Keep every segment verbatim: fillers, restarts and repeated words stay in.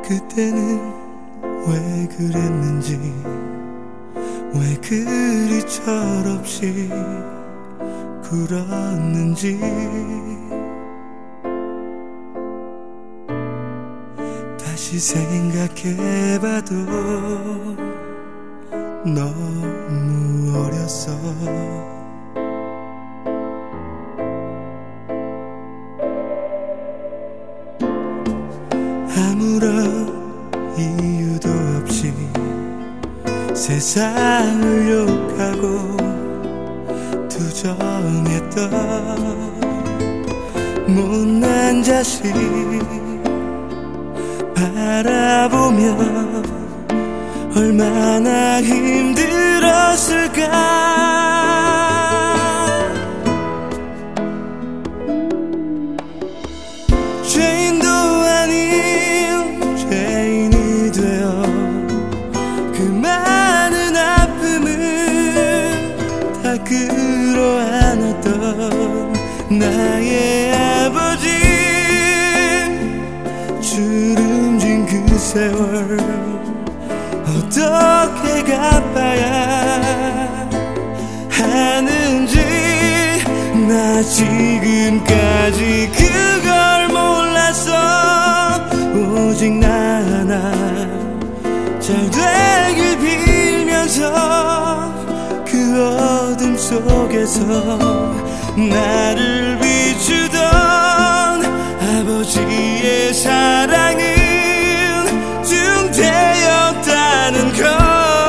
그때는 왜 그랬는지, 왜 그리 철없이 굴었는지. 다시 생각해봐도 너무 어렸어. 아무런 이유도 없이 세상을 욕하고 투정했던 못난 자식 바라보며 얼마나 힘들었을까. 죄인도 아닌 죄인이 되어 그 많은 아픔을 다 끌어안았던 나의 아버지, 주름진 그 세월 어떻게 갚아야 하는지 나 지금까지 그걸 몰랐어. 오직 나 하나 잘 되길 빌면서 그 어둠 속에서 나를 비추던 아버지의 사랑은 중대였다는 걸.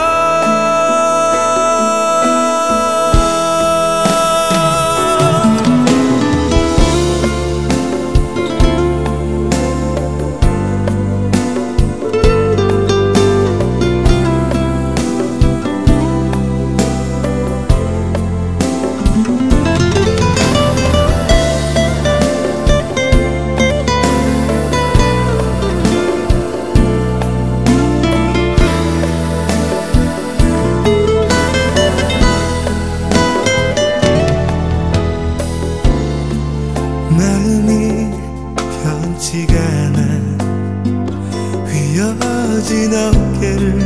마음이 편치가 않아 휘어진 어깨를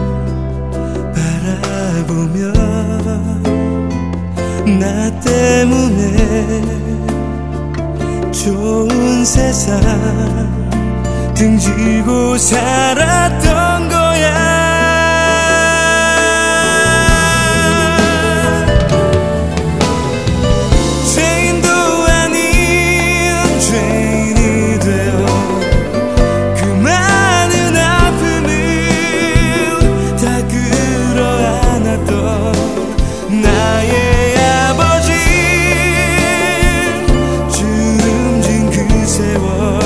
바라보며 나 때문에 좋은 세상 등지고 살았던 거야. 나의 아버지, 주름진 그 세월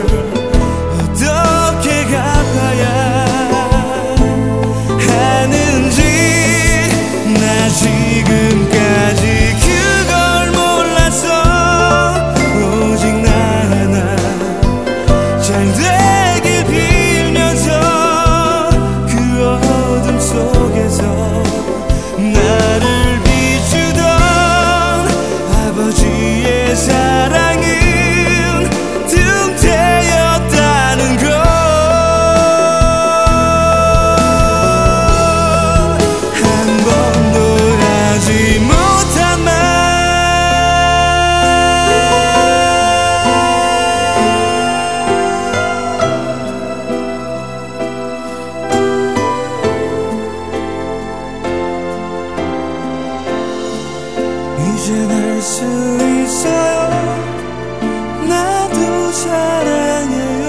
어떻게 갚아야 하는지 나 지금까지 그걸 몰랐어. 오직 나 하나 잘 되길 빌면서 그 어둠 속에서 나를 사랑은 등대였다는 걸. 한 번도 하지 못한 말 이젠 알 수 있어요. 나도 사랑해요.